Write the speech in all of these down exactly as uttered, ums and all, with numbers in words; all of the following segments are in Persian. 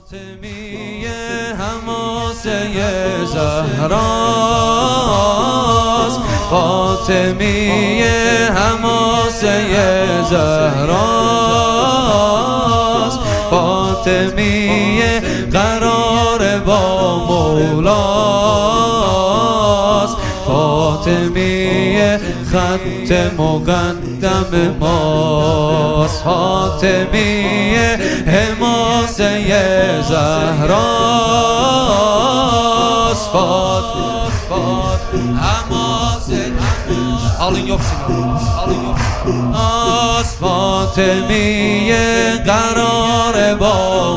فاطمیه حماسه زهراست، فاطمیه حماسه زهراست، فاطمیه قرار با مولاست، فاطمیه خط مقدم ماست، فاطمیه حماسه زهراست، فاطمیه حماسه alın yok Sinan alın yok فاطمیه قرار با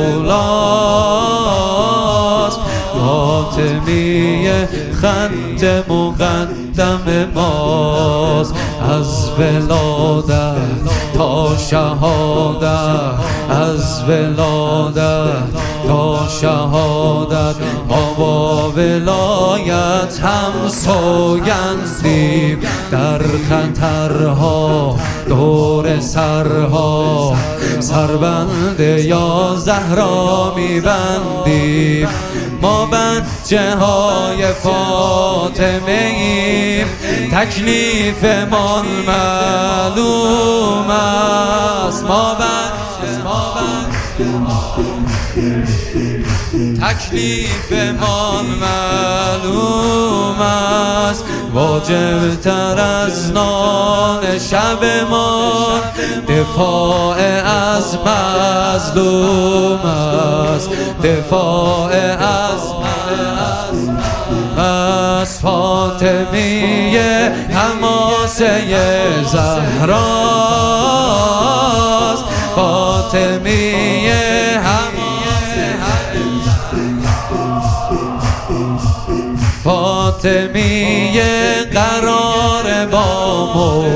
مولاست، فاطمیه خط مقدم ماست، از ولادت تا شهادت، از ولادت تا شهادت ما با ولایت هم سوگندیم، در خطرها دور سرها سربند یا زهرا میبندیم، ما بچه های فاطمه ایم، تکلیفمان معلوم است، ما بچه ما تکلیفمان معلوم است، واجب تر از نان شب ما دفاع از مظلوم است، دفاع از از فاطمیه حماسه زهراست، فاطمیه فاطمیه قرار با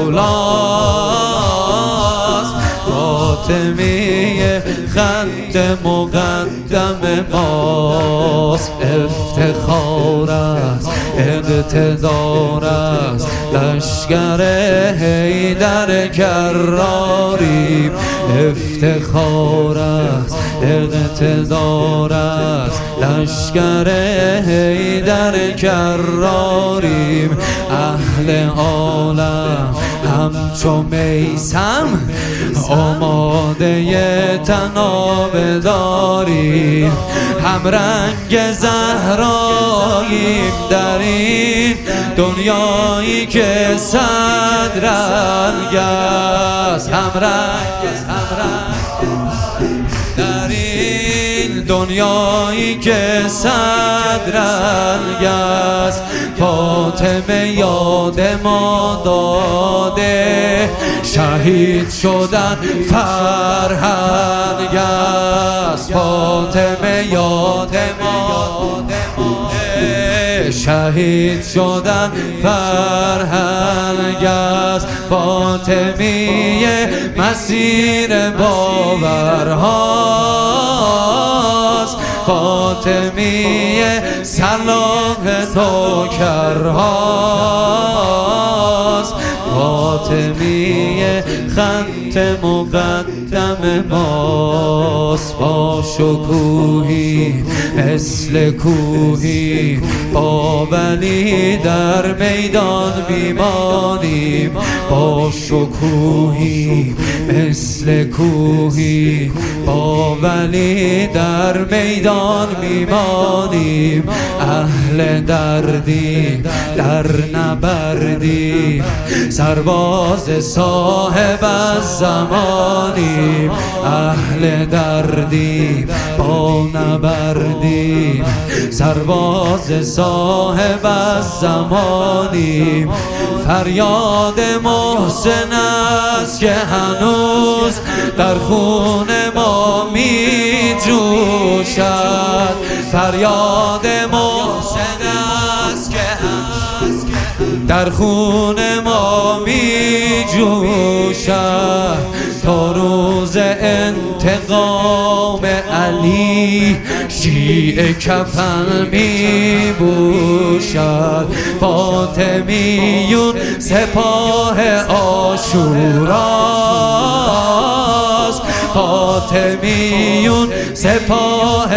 مولاست، فاطمیه خط مقدم ماست، افتخار است اقتدار است لشکر حیدر کراریم، افتخار است اقتدار است لشکر حیدر کراریم، اهل عالم همچو میثم آماده تناب داریم، هم رنگ زهراییم در این دنیایی که صد رنگ است، هم رنگ هم رنگ در این دنیایی که صد رنگ است، فاطمه یاد ما داده شهید شدن فرهنگ است، فاطمه یاد ما داده شهید شدن فرهنگ است، فاطمیه مسیر باورهاست، فاطمیه صلاح نوکرهاست، فاطمیه خط مقدم ماست، با شکوهی مثل کوهی با ولی در میدان میمانیم، با شکوهی مثل کوهی با ولی در میدان میمانیم، اهل دردی در نبردی سرباز صاحب از زمانیم، اهل دردی با نبردی سرباز صاحب از زمانیم، فریاد محسن است که هنوز در خون ما می جوشد، فریاد محسن است که در خون ما می جوشد، تا روز انتقام علی شیعه کفن می بوشد، فاطمیون سپاه عاشوراست، فاطمیون سپاه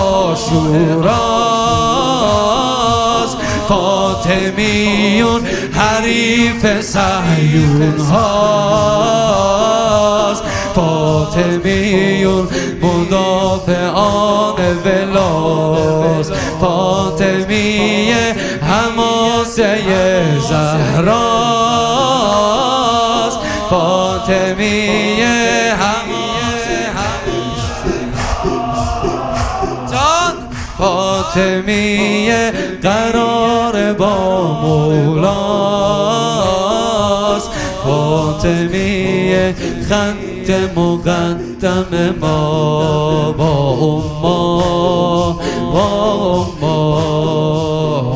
عاشوراست، فاطمیون حریف صهیون هاست، فاطمیون مدافعان ولاست، فاطمیه حماسه زهراست، فاطمیه حماسه جان، فاطمیه قرار با مولاست، فاطمیه خط مقدم ما با اما با اما